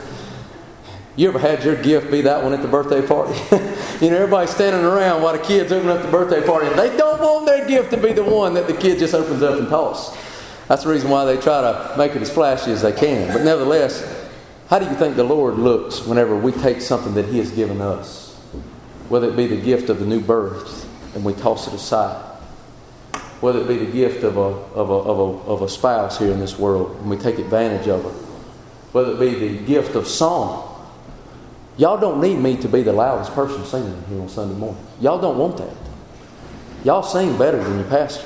You ever had your gift be that one at the birthday party? Everybody's standing around while the kids open up the birthday party, and they don't want their gift to be the one that the kid just opens up and tosses. That's the reason why they try to make it as flashy as they can. But nevertheless, how do you think the Lord looks whenever we take something that He has given us? Whether it be the gift of the new birth and we toss it aside. Whether it be the gift of a spouse here in this world and we take advantage of it. Whether it be the gift of song. Y'all don't need me to be the loudest person singing here on Sunday morning. Y'all don't want that. Y'all sing better than your pastor.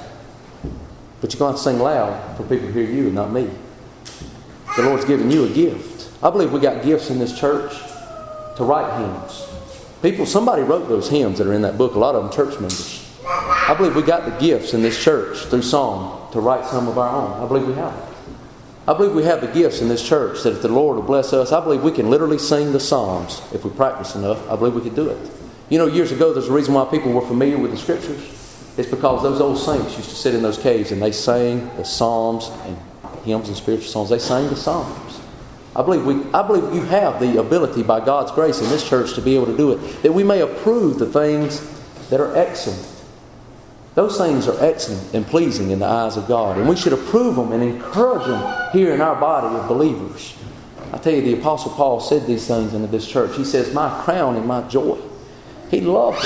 But you're going to sing loud for people to hear you and not me. The Lord's given you a gift. I believe we got gifts in this church to write hymns. Somebody wrote those hymns that are in that book, a lot of them church members. I believe we got the gifts in this church through song to write some of our own. I believe we have it. I believe we have the gifts in this church that if the Lord will bless us, I believe we can literally sing the Psalms if we practice enough. I believe we could do it. Years ago, there's a reason why people were familiar with the Scriptures. It's because those old saints used to sit in those caves and they sang the Psalms and hymns and spiritual songs. They sang the Psalms. I believe you have the ability by God's grace in this church to be able to do it, that we may approve the things that are excellent. Those things are excellent and pleasing in the eyes of God, and we should approve them and encourage them here in our body of believers. I tell you, the Apostle Paul said these things into this church. He says, my crown and my joy. He loved them.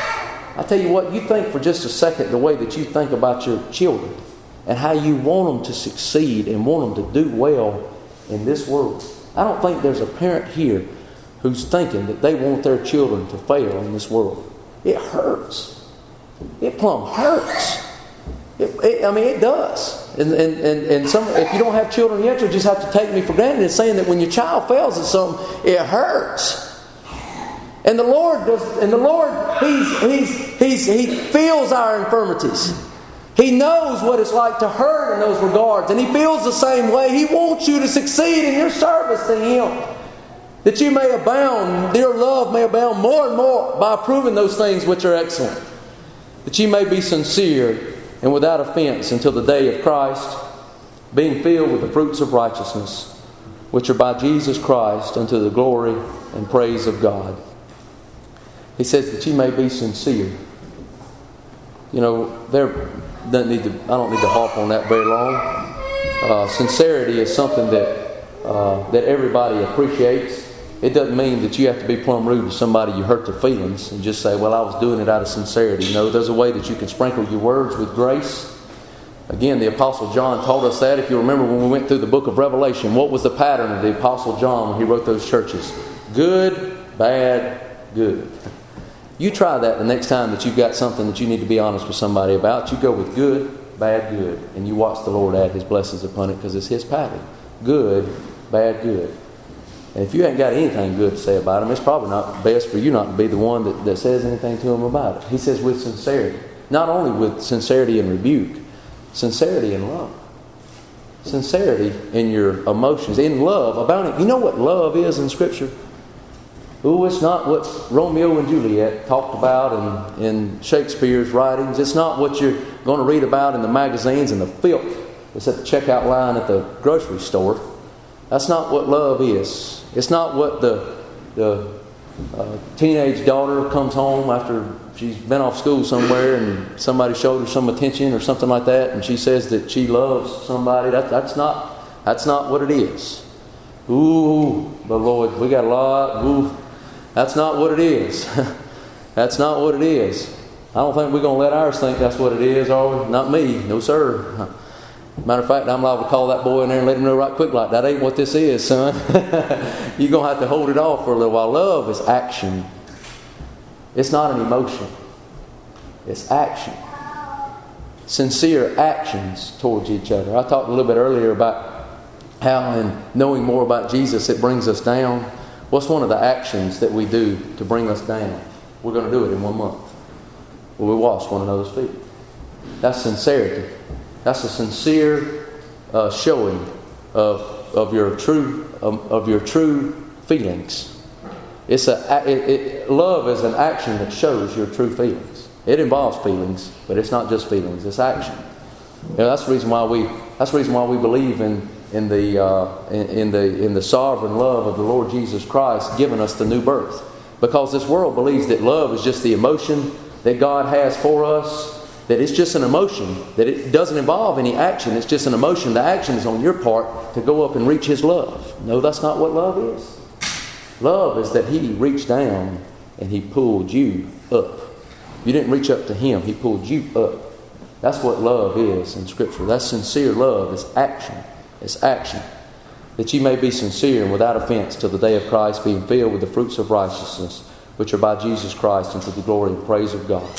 I tell you what, you think for just a second the way that you think about your children and how you want them to succeed and want them to do well in this world. I don't think there's a parent here who's thinking that they want their children to fail in this world. It hurts. It plumb hurts. It does. And some, if you don't have children yet, you'll just have to take me for granted in saying that when your child fails at something, it hurts. And the Lord does. And the Lord, He feels our infirmities. He knows what it's like to hurt in those regards, and He feels the same way. He wants you to succeed in your service to Him, that you may abound, your love may abound more and more by approving those things which are excellent, that you may be sincere and without offense until the day of Christ, being filled with the fruits of righteousness, which are by Jesus Christ unto the glory and praise of God. He says that you may be sincere. I don't need to harp on that very long. Sincerity is something that everybody appreciates. It doesn't mean that you have to be plumb rude to somebody you hurt their feelings and just say, well, I was doing it out of sincerity. No, there's a way that you can sprinkle your words with grace. Again, the Apostle John told us that. If you remember when we went through the book of Revelation, what was the pattern of the Apostle John when he wrote those churches? Good, bad, good. You try that the next time that you've got something that you need to be honest with somebody about. You go with good, bad, good. And you watch the Lord add His blessings upon it because it's His pattern. Good, bad, good. And if you ain't got anything good to say about Him, it's probably not best for you not to be the one that says anything to Him about it. He says with sincerity. Not only with sincerity and rebuke, sincerity and love. Sincerity in your emotions, in love about it. You know what love is in Scripture? Ooh, it's not what Romeo and Juliet talked about in Shakespeare's writings. It's not what you're going to read about in the magazines and the filth that's at the checkout line at the grocery store. That's not what love is. It's not what the teenage daughter comes home after she's been off school somewhere and somebody showed her some attention or something like that, and she says that she loves somebody. That's not what it is. Ooh, but Lord, we got a lot. Ooh, that's not what it is. That's not what it is. I don't think we're going to let ours think that's what it is, are we? Not me. No, sir. Matter of fact, I'm liable to call that boy in there and let him know right quick, like, that ain't what this is, son. You're going to have to hold it off for a little while. Love is action. It's not an emotion. It's action. Sincere actions towards each other. I talked a little bit earlier about how in knowing more about Jesus it brings us down. What's one of the actions that we do to bring us down? We're going to do it in 1 month. will we wash one another's feet. That's sincerity. That's a sincere showing of your true feelings. Love is an action that shows your true feelings. It involves feelings, but it's not just feelings. It's action. That's the reason why we believe in the sovereign love of the Lord Jesus Christ giving us the new birth. Because this world believes that love is just the emotion that God has for us, that it's just an emotion, that it doesn't involve any action. It's just an emotion. The action is on your part to go up and reach His love. No, that's not what love is. Love is that He reached down and He pulled you up. You didn't reach up to Him. He pulled you up. That's what love is in Scripture. That's sincere love. It's action. It's action. That you may be sincere and without offense till the day of Christ, being filled with the fruits of righteousness, which are by Jesus Christ, unto the glory and praise of God.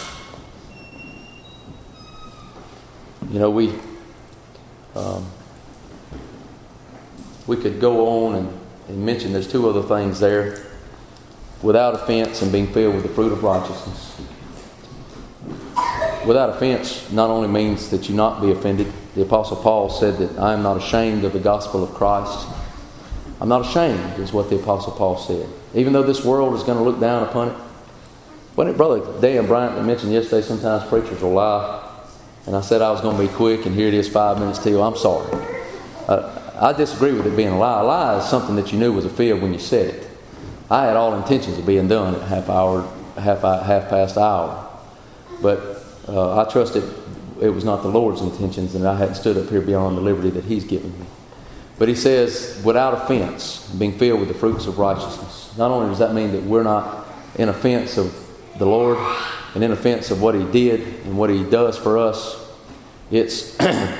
We could go on and mention there's two other things there. Without offense and being filled with the fruit of righteousness. Without offense not only means that you not be offended. The Apostle Paul said that I am not ashamed of the gospel of Christ. I'm not ashamed, is what the Apostle Paul said. Even though this world is going to look down upon it. Wasn't it Brother Dan Bryant that mentioned yesterday sometimes preachers will lie? And I said I was going to be quick, and here it is 5 minutes till. I'm sorry. I disagree with it being a lie. A lie is something that you knew was a fib when you said it. I had all intentions of being done at half past hour. But I trusted it was not the Lord's intentions, and I hadn't stood up here beyond the liberty that He's given me. But he says, without offense, being filled with the fruits of righteousness. Not only does that mean that we're not in offense of the Lord and in offense of what He did and what He does for us, it's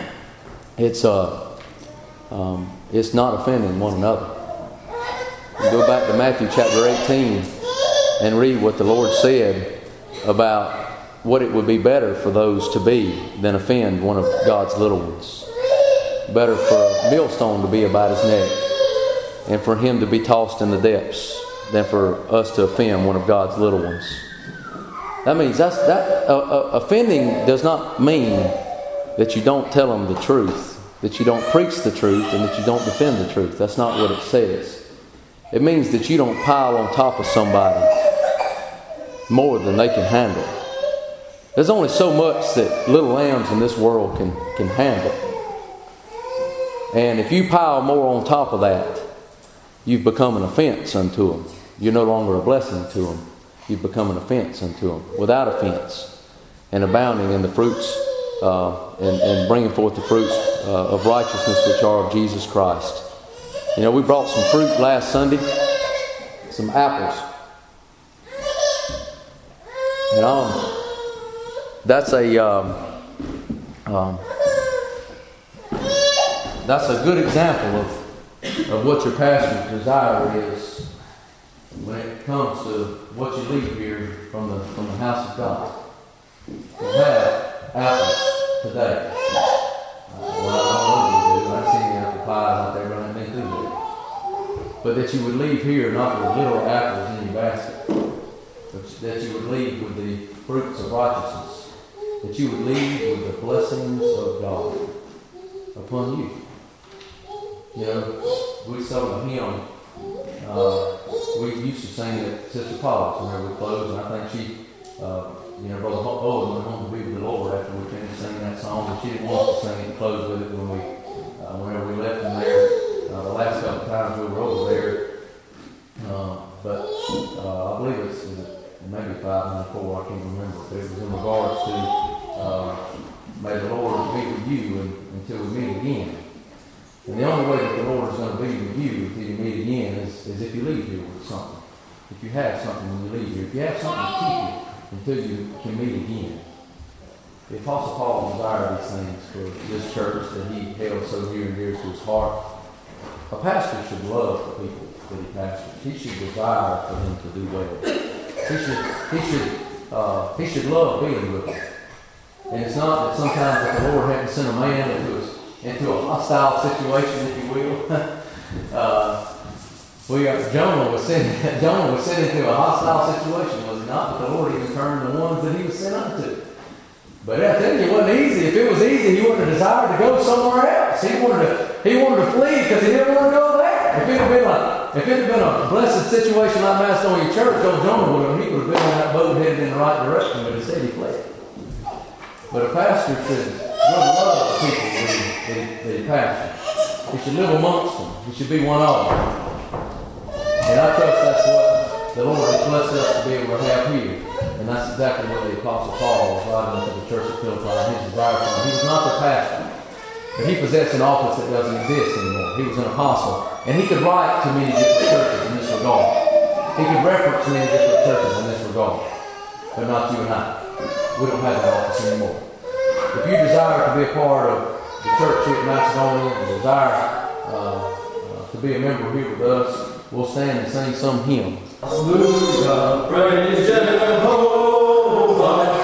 not offending one another. You go back to Matthew chapter 18 and read what the Lord said about what it would be better for those to be than offend one of God's little ones. Better for a millstone to be about his neck and for him to be tossed in the depths than for us to offend one of God's little ones. That means offending does not mean that you don't tell them the truth, that you don't preach the truth, and that you don't defend the truth. That's not what it says. It means that you don't pile on top of somebody more than they can handle. There's only so much that little lambs in this world can handle. And if you pile more on top of that, you've become an offense unto them. You're no longer a blessing to them. You've become an offense unto them. Without offense and abounding in the fruits and bringing forth the fruits of righteousness which are of Jesus Christ. You know, we brought some fruit last Sunday, some apples. And that's a good example of what your pastor's desire is when it comes to what you leave here from the house of God. We'll have apples today. Well, I don't know what we do. I've seen the apple pies out there, but I didn't do that. But that you would leave here not with literal apples in your basket, but that you would leave with the fruits of righteousness. That you would leave with the blessings of God upon you. You know, we sang a hymn. We used to sing at Sister Paula's whenever we closed, and I think she, Brother Owen went home to be with the Lord after we finished singing that song, but she didn't want us to sing it and close with it whenever we left from there. The last couple of times we were over there, but I believe it's maybe 594, I can't remember, but it was in regards to may the Lord be with you until we meet again. And the only way that the Lord is going to be with you until you meet again is if you leave here with something. If you have something when you leave here. If you have something to keep you until you can meet again. The Apostle Paul desired these things for this church that he held so near and dear to his heart. A pastor should love the people that he pastors. He should desire for them to do well. He should love being with them. And it's not that sometimes if the Lord hadn't sent a man into a hostile situation, if you will. Jonah was sent into a hostile situation, was he not that the Lord even turned the ones that he was sent unto. But I tell you, it wasn't easy. If it was easy, he wouldn't have desired to go somewhere else. He wanted to flee because he didn't want to go there. If it had been a blessed situation like Macedonia Church, old Jonah would have, he would have been on that boat headed in the right direction, but instead he fled. But a pastor should love the people that he pastors. He should live amongst them. He should be one of them. And I trust that's what the Lord has blessed us to be able to have here. And that's exactly what the Apostle Paul was writing to the church at Philippi. His desire for them. He was not their pastor, but he possessed an office that doesn't exist anymore. He was an apostle. And he could write to many different churches in this regard. He could reference many different churches in this regard. But not you and I. We don't have that office anymore. If you desire to be a part of the church here at Macedonia and desire to be a member here with us, we'll stand and sing some hymns. Hallelujah, praise Jehovah.